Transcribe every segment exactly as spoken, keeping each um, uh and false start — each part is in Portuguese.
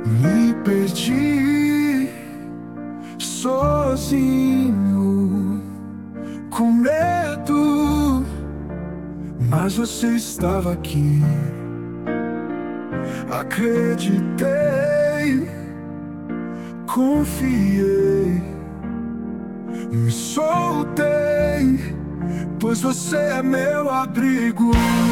Me perdi sozinho, com medo, mas você estava aqui. Acreditei, confiei, me soltei, pois você é meu abrigo.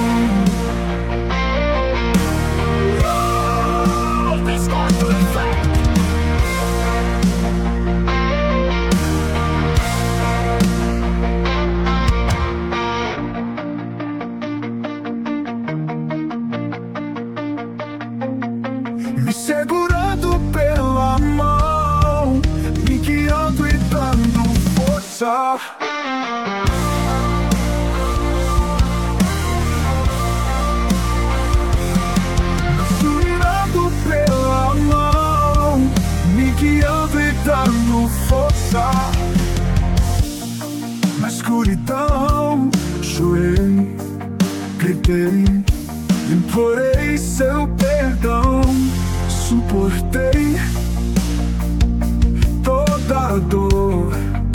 Me segurando pela mão, me guiando e dando força. Me segurando pela mão, me guiando e dando força. Na escuridão, chorei, gritei, implorei seu perdão. Suportei toda a dor,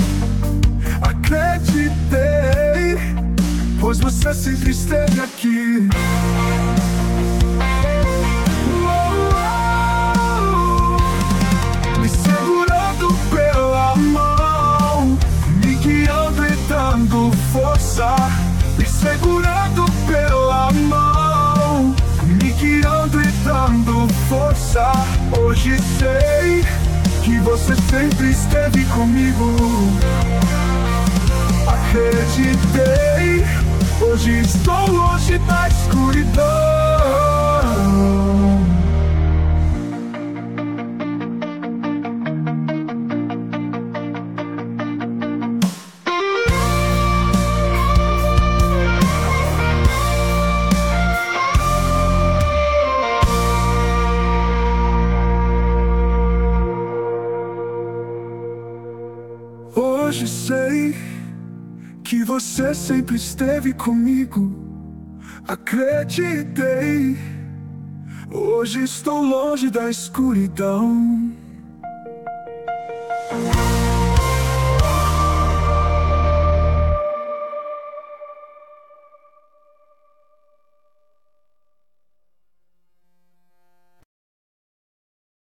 acreditei, pois você sempre esteve aqui. Me segurando pela mão, me guiando e dando força. Me segurando pela mão, me guiando e dando força. Hoje sei que você sempre esteve comigo. Acreditei, hoje estou longe da escuridão. Hoje sei que você sempre esteve comigo. Acreditei, hoje estou longe da escuridão.